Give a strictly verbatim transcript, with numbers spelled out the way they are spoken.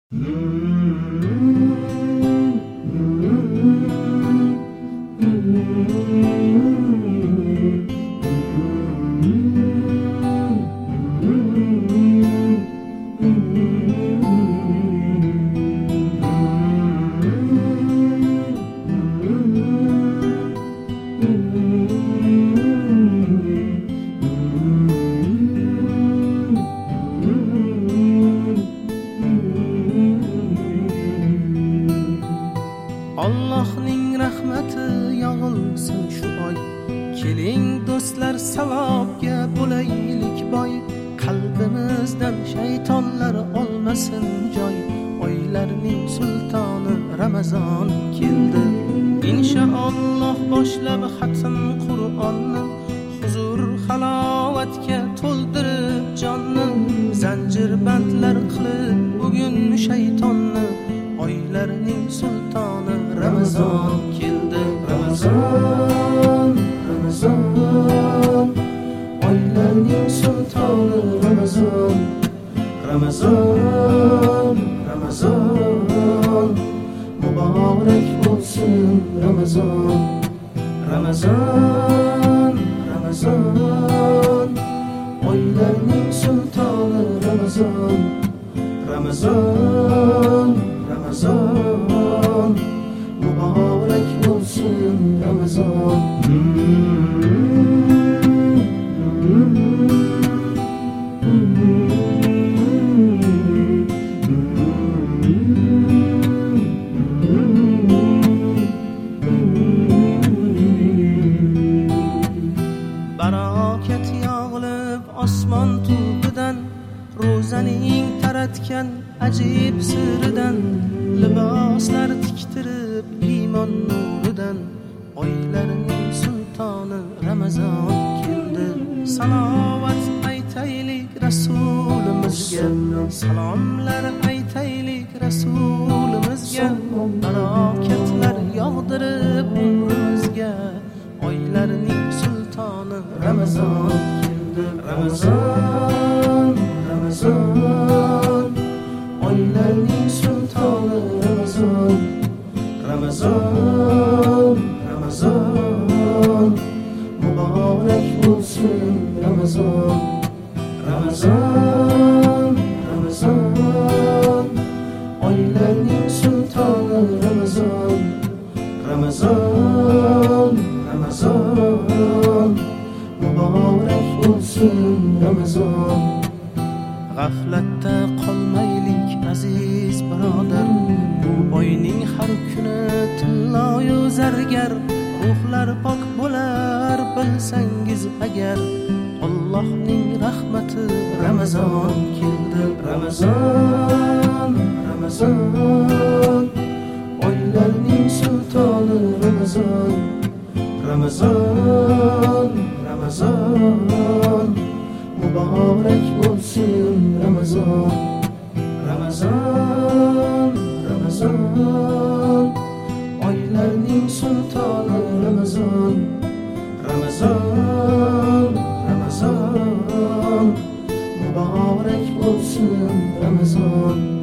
Allohning rahmati yog'ilsin shu oy. Keling do'stlar, savobga bo'laylik boy. Qalbimizdan shaytonlar olmasin joy. Oylarning sultoni Ramazon keldi. Inshaalloh boshlab xatm Qur'onni, huzur halovatga to'ldirib jonni. Zanjir bandlar qilib bugun shaytonni. Oylarning sultoni Ramazon keldi. Ramazon, Ramazon, oylarning sultoni Ramazon. Ramazon, Ramazon, muborak bo'lsin Ramazon. Ramazon, Ramazon, oylarning sultoni Ramazon. Ramazon, Ramazon, muborak bo'lsin Ramazon. Barokat yog'ilib osmon tubidan, ro'zaning taratgan ajib siridan, liboslar tiktirib iymon nuridan. Oylarning sultoni Ramazon keldi. Salovat aytaylik rasulimizga, salomlar aytaylik rasulimizga. Barokatlar yog'dirib umrimizga. Oylarning sultoni Ramazon keldi. Ramazon, Ramazon, oylarning sultoni Ramazon. Ramazon, Ramazon, muborak bo'lsin Ramazon. Ramazon, Ramazon, oylarning sultoni Ramazon. Ramazon, Ramazon, muborak bo'lsin Ramazon. G'aflatda qolmaylik aziz birodar, bu oyning har kuni tilloyu zargar. Ruhlar pok bo'lar bilsangiz agar, Allohning rahmati Ramazon keldi. Ramazon, Ramazon, oylarning sultoni Ramazon. Ramazon, Ramazon, muborak bo'lsin Ramazon. Ramazon, Ramazon, oylarning sultoni Ramazon. Ramazon, Ramazon, muborak bo'lsin Ramazon.